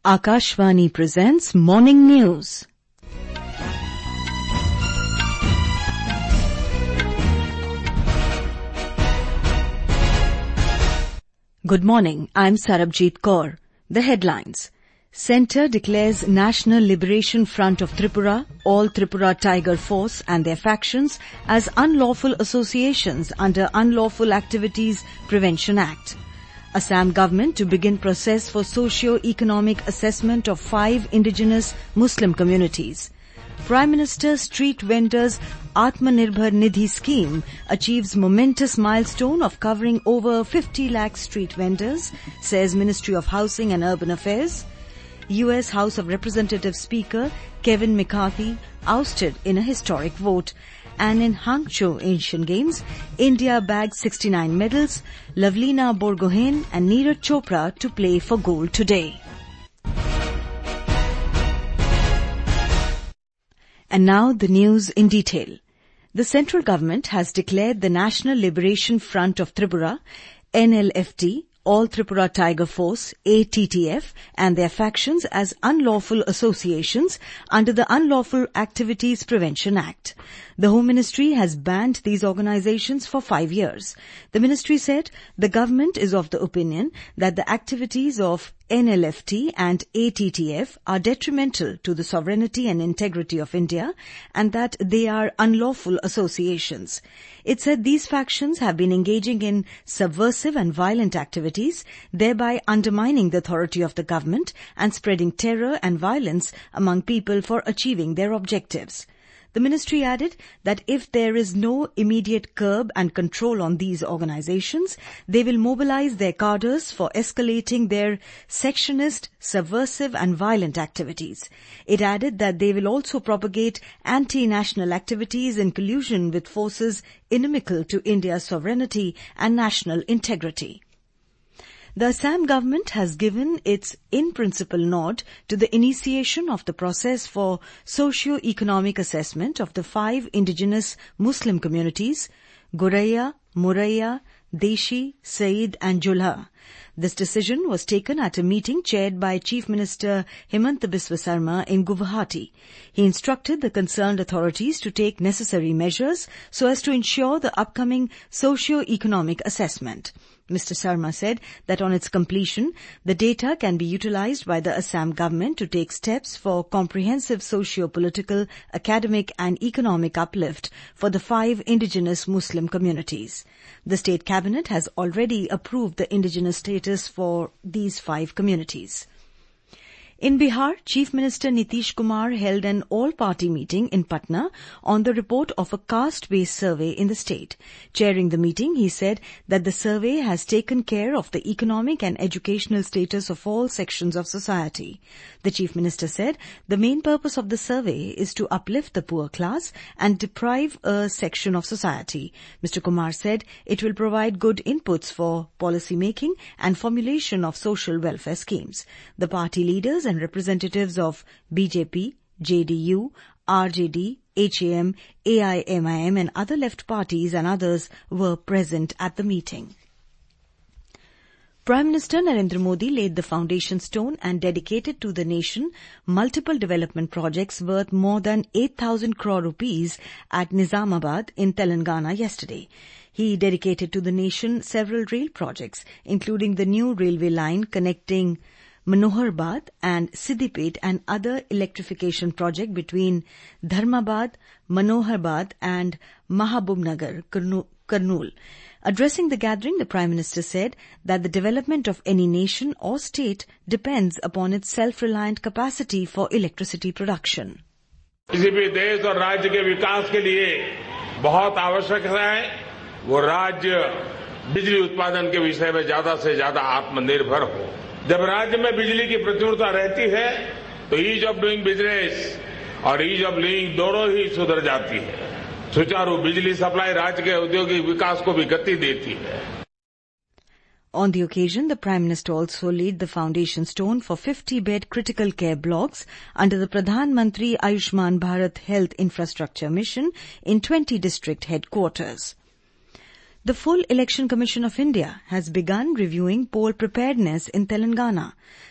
Akashvani presents Morning News. Good morning, I'm Sarabjit Kaur. The headlines. Centre declares National Liberation Front of Tripura, All Tripura Tiger Force and their factions as unlawful associations under Unlawful Activities Prevention Act. Assam government to begin process for socio-economic assessment of 5 indigenous Muslim communities. Prime Minister Street Vendors Atmanirbhar Nidhi scheme achieves momentous milestone of covering over 50 lakh street vendors, says Ministry of Housing and Urban Affairs. US House of Representatives Speaker Kevin McCarthy ousted in a historic vote. And in Hangzhou Asian Games, India bagged 69 medals, Lavlina Borgohain and Neeraj Chopra to play for gold today. And now the news in detail. The central government has declared the National Liberation Front of Tripura, NLFT, All Tripura Tiger Force, ATTF, and their factions as unlawful associations under the Unlawful Activities Prevention Act. The Home Ministry has banned these organizations for 5 years. The ministry said the government is of the opinion that the activities of NLFT and ATTF are detrimental to the sovereignty and integrity of India and that they are unlawful associations. It said these factions have been engaging in subversive and violent activities, thereby undermining the authority of the government and spreading terror and violence among people for achieving their objectives. The ministry added that if there is no immediate curb and control on these organizations, they will mobilize their cadres for escalating their sectionist, subversive and violent activities. It added that they will also propagate anti-national activities in collusion with forces inimical to India's sovereignty and national integrity. The Assam government has given its in-principle nod to the initiation of the process for socio-economic assessment of the 5 indigenous Muslim communities, Goraiya, Moraiya, Deshi, Said and Julha. This decision was taken at a meeting chaired by Chief Minister Himanta Biswa Sarma in Guwahati. He instructed the concerned authorities to take necessary measures so as to ensure the upcoming socio-economic assessment. Mr. Sarma said that on its completion, the data can be utilized by the Assam government to take steps for comprehensive socio-political, academic and economic uplift for the 5 indigenous Muslim communities. The state cabinet has already approved the indigenous status for these 5 communities. In Bihar, Chief Minister Nitish Kumar held an all-party meeting in Patna on the report of a caste-based survey in the state. Chairing the meeting, he said that the survey has taken care of the economic and educational status of all sections of society. The Chief Minister said the main purpose of the survey is to uplift the poor class and deprive a section of society. Mr. Kumar said it will provide good inputs for policy making and formulation of social welfare schemes. The party leaders and representatives of BJP, JDU, RJD, HAM, AIMIM and other left parties and others were present at the meeting. Prime Minister Narendra Modi laid the foundation stone and dedicated to the nation multiple development projects worth more than 8,000 crore rupees at Nizamabad in Telangana yesterday. He dedicated to the nation several rail projects, including the new railway line connecting Manoharbad and Siddipet and other electrification project between Dharmabad, Manoharbad and Mahabubnagar, Kurnool. Addressing the gathering, the Prime Minister said that the development of any nation or state depends upon its self-reliant capacity for electricity production. किसी भी देश और राज्य के विकास के लिए बहुत आवश्यक है वो राज्य बिजली उत्पादन के विषय में ज्यादा से ज्यादा आत्मनिर्भर हो। जब राज्य में बिजली की प्रचुरता रहती है तो ईज ऑफ डूइंग बिजनेस और ईज ऑफ लिविंग दोनों ही सुधर जाती है। सुचारू बिजली सप्लाई राज्य के औद्योगिक विकास को भी गति देती है। On the occasion, the Prime Minister also laid the foundation stone for 50-bed critical care blocks under the Pradhan Mantri Ayushman Bharat Health Infrastructure Mission in 20 district headquarters. The full Election Commission of India has begun reviewing poll preparedness in Telangana.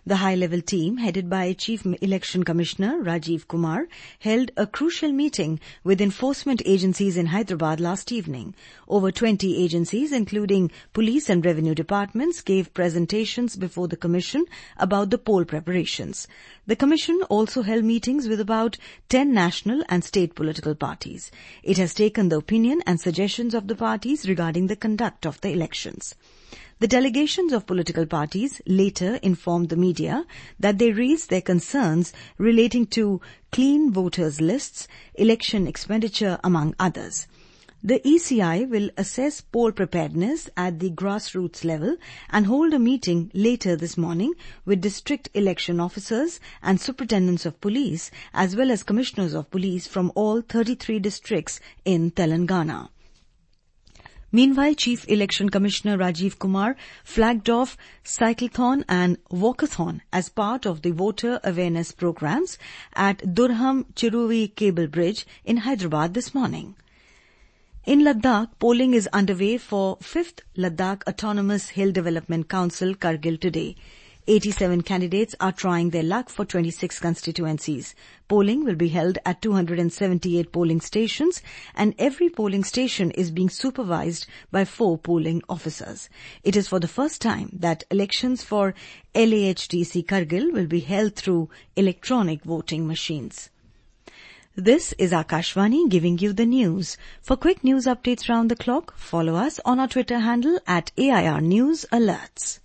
The high-level team, headed by Chief Election Commissioner Rajiv Kumar, held a crucial meeting with enforcement agencies in Hyderabad last evening. Over 20 agencies, including police and revenue departments, gave presentations before the Commission about the poll preparations. The Commission also held meetings with about 10 national and state political parties. It has taken the opinion and suggestions of the parties regarding the conduct of the elections. The delegations of political parties later informed the media that they raised their concerns relating to clean voters' lists, election expenditure, among others. The ECI will assess poll preparedness at the grassroots level and hold a meeting later this morning with district election officers and superintendents of police as well as commissioners of police from all 33 districts in Telangana. Meanwhile, Chief Election Commissioner Rajiv Kumar flagged off cyclathon and walkathon as part of the voter awareness programs at Durham Chiruvi Cable Bridge in Hyderabad this morning. In Ladakh, polling is underway for 5th Ladakh Autonomous Hill Development Council Kargil today. 87 candidates are trying their luck for 26 constituencies. Polling will be held at 278 polling stations, and every polling station is being supervised by 4 polling officers. It is for the first time that elections for LAHDC Kargil will be held through electronic voting machines. This is Akashvani giving you the news. For quick news updates round the clock, follow us on our Twitter handle at AIR News Alerts.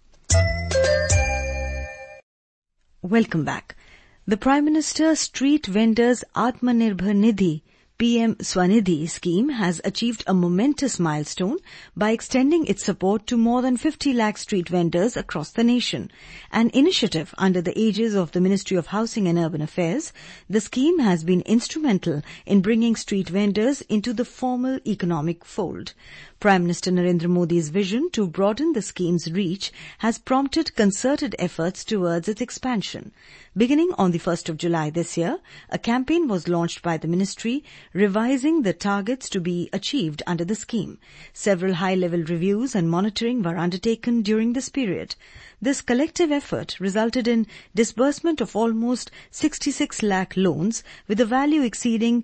Welcome back. The Prime Minister's Street Vendors Atmanirbhar Nidhi PM Swanidhi scheme has achieved a momentous milestone by extending its support to more than 50 lakh street vendors across the nation. An initiative under the aegis of the Ministry of Housing and Urban Affairs, the scheme has been instrumental in bringing street vendors into the formal economic fold. Prime Minister Narendra Modi's vision to broaden the scheme's reach has prompted concerted efforts towards its expansion. Beginning on the 1st of July this year, a campaign was launched by the ministry revising the targets to be achieved under the scheme. Several high-level reviews and monitoring were undertaken during this period. This collective effort resulted in disbursement of almost 66 lakh loans with a value exceeding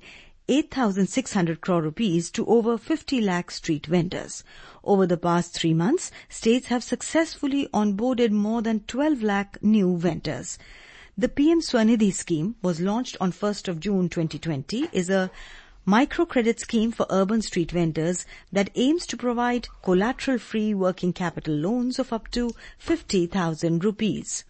8,600 crore rupees to over 50 lakh street vendors. Over the past 3 months, states have successfully onboarded more than 12 lakh new vendors. The PM Swanidhi scheme was launched on 1st of June 2020, is a microcredit scheme for urban street vendors that aims to provide collateral-free working capital loans of up to 50,000 rupees.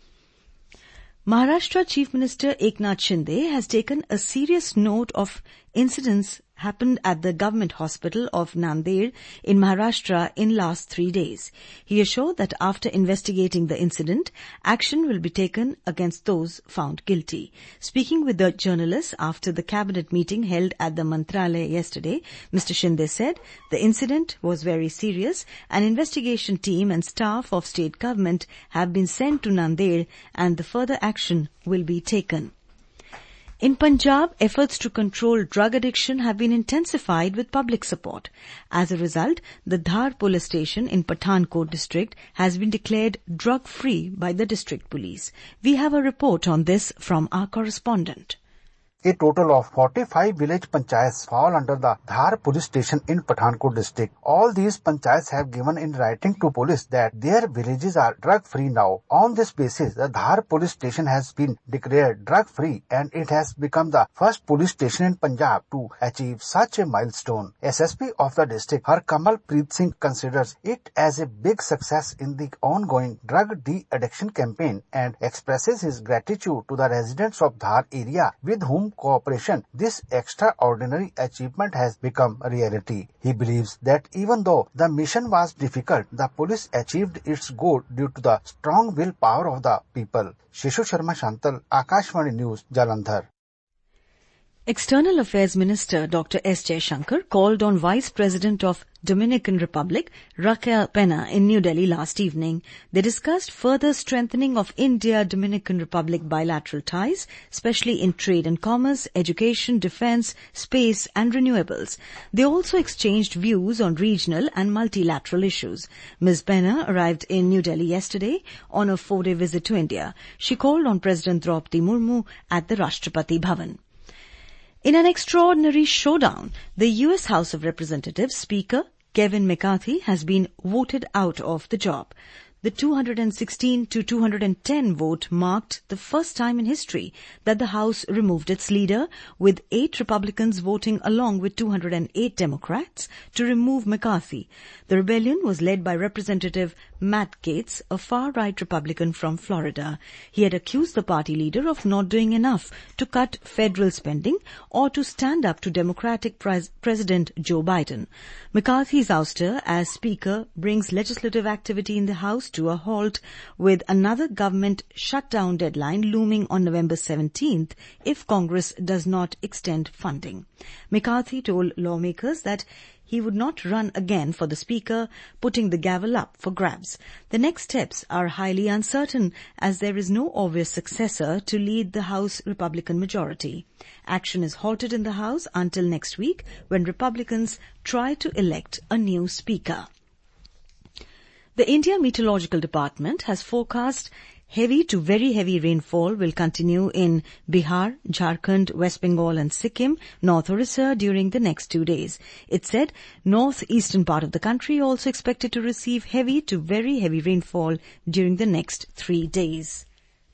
Maharashtra Chief Minister Eknath Shinde has taken a serious note of incidents happened at the government hospital of Nanded in Maharashtra in last 3 days. He assured that after investigating the incident, action will be taken against those found guilty. Speaking with the journalists after the cabinet meeting held at the Mantralaya yesterday, Mr. Shinde said the incident was very serious. An investigation team and staff of state government have been sent to Nanded and the further action will be taken. In Punjab, efforts to control drug addiction have been intensified with public support. As a result, the Dhar police station in Pathankot district has been declared drug-free by the district police. We have a report on this from our correspondent. A total of 45 village panchayats fall under the Dhar police station in Pathankot district. All these panchayats have given in writing to police that their villages are drug-free now. On this basis, the Dhar police station has been declared drug-free and it has become the first police station in Punjab to achieve such a milestone. SSP of the district, Harkamal Preet Singh, considers it as a big success in the ongoing drug de-addiction campaign and expresses his gratitude to the residents of Dhar area with whom cooperation this extraordinary achievement has become a reality. He believes that even though the mission was difficult, the police achieved its goal due to the strong willpower of the people. Shishu Sharma Shantal, Akashvani News, Jalandhar. External Affairs Minister Dr. S. Jaishankar called on Vice President of Dominican Republic, Raquel Pena, in New Delhi last evening. They discussed further strengthening of India-Dominican Republic bilateral ties, especially in trade and commerce, education, defence, space and renewables. They also exchanged views on regional and multilateral issues. Ms. Pena arrived in New Delhi yesterday on a 4-day visit to India. She called on President Draupadi Murmu at the Rashtrapati Bhavan. In an extraordinary showdown, the U.S. House of Representatives Speaker Kevin McCarthy has been voted out of the job. The 216 to 210 vote marked the first time in history that the House removed its leader, with 8 Republicans voting along with 208 Democrats to remove McCarthy. The rebellion was led by Representative Matt Gaetz, a far-right Republican from Florida. He had accused the party leader of not doing enough to cut federal spending or to stand up to Democratic President Joe Biden. McCarthy's ouster as Speaker brings legislative activity in the House to a halt, with another government shutdown deadline looming on November 17th if Congress does not extend funding. McCarthy told lawmakers that he would not run again for the Speaker, putting the gavel up for grabs. The next steps are highly uncertain, as there is no obvious successor to lead the House Republican majority. Action is halted in the House until next week, when Republicans try to elect a new Speaker. The India Meteorological Department has forecast heavy to very heavy rainfall will continue in Bihar, Jharkhand, West Bengal and Sikkim, North Orissa during the next 2 days. It said northeastern part of the country also expected to receive heavy to very heavy rainfall during the next 3 days.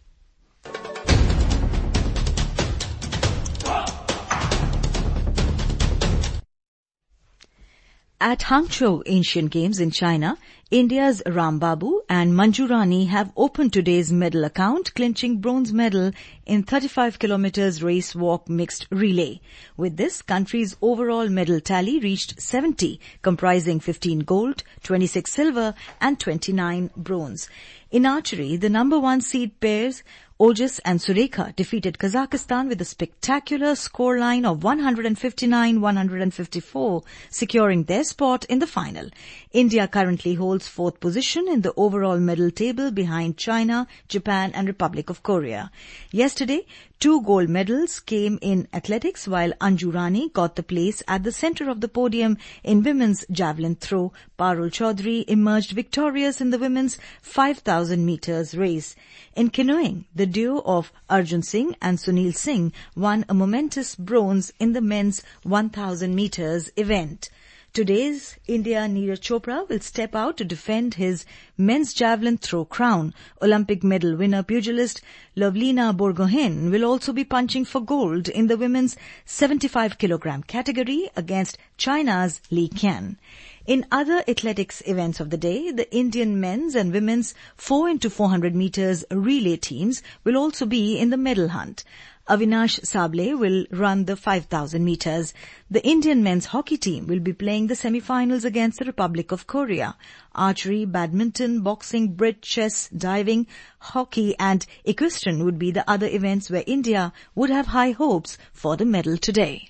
At Hangzhou Asian Games in China, India's Rambabu and Manju Rani have opened today's medal account, clinching bronze medal in 35 kilometers race walk mixed relay. With this, country's overall medal tally reached 70, comprising 15 gold, 26 silver and 29 bronze. In archery, the number 1 seed pairs Ojas and Surekha defeated Kazakhstan with a spectacular scoreline of 159-154, securing their spot in the final. India currently holds 4th position in the overall medal table behind China, Japan and Republic of Korea. Yesterday, 2 gold medals came in athletics, while Anju Rani got the place at the center of the podium in women's javelin throw. Parul Chaudhary emerged victorious in the women's 5,000 meters race. In canoeing, the duo of Arjun Singh and Sunil Singh won a momentous bronze in the men's 1,000 meters event. Today's India Neeraj Chopra will step out to defend his men's javelin throw crown. Olympic medal winner pugilist Lovlina Borgohain will also be punching for gold in the women's 75 kilogram category against China's Li Qian. In other athletics events of the day, the Indian men's and women's 4x400 meters relay teams will also be in the medal hunt. Avinash Sable will run the 5,000 meters. The Indian men's hockey team will be playing the semi-finals against the Republic of Korea. Archery, badminton, boxing, bridge, chess, diving, hockey and equestrian would be the other events where India would have high hopes for the medal today.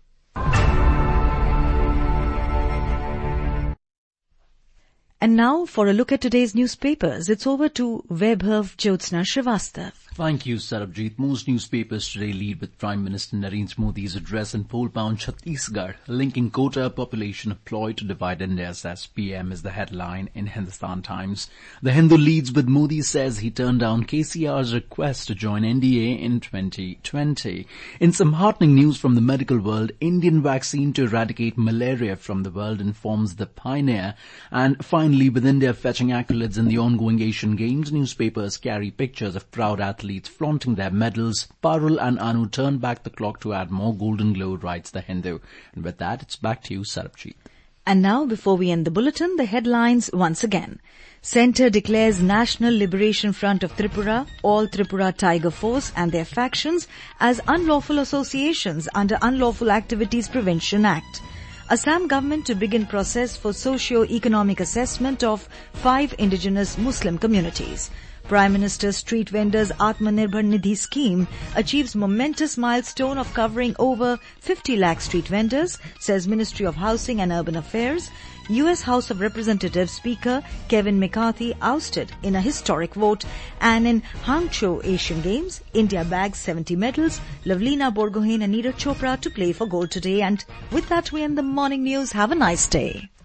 And now for a look at today's newspapers. It's over to Vaibhav Jyotsna Srivastav. Thank you, Sarabjit. Most newspapers today lead with Prime Minister Narendra Modi's address in poll-bound Chhattisgarh, linking quota population ploy to divide India, says PM, is the headline in Hindustan Times. The Hindu leads with Modi says he turned down KCR's request to join NDA in 2020. In some heartening news from the medical world, Indian vaccine to eradicate malaria from the world informs the pioneer. And finally, with India fetching accolades in the ongoing Asian Games, newspapers carry pictures of proud athletes flaunting their medals. Parul and Anu turned back the clock to add more golden glow, writes the Hindu. And with that, it's back to you, Sarabjit. And now, before we end the bulletin, the headlines once again. Centre declares National Liberation Front of Tripura, All Tripura Tiger Force and their factions as unlawful associations under Unlawful Activities Prevention Act. Assam government to begin process for socio-economic assessment of 5 indigenous Muslim communities. Prime Minister's Street Vendors Atmanirbhar Nidhi scheme achieves momentous milestone of covering over 50 lakh street vendors, says Ministry of Housing and Urban Affairs. U.S. House of Representatives Speaker Kevin McCarthy ousted in a historic vote. And in Hangzhou Asian Games, India bags 70 medals. Lavlina Borgohain and Neeraj Chopra to play for gold today. And with that, we end the morning news. Have a nice day.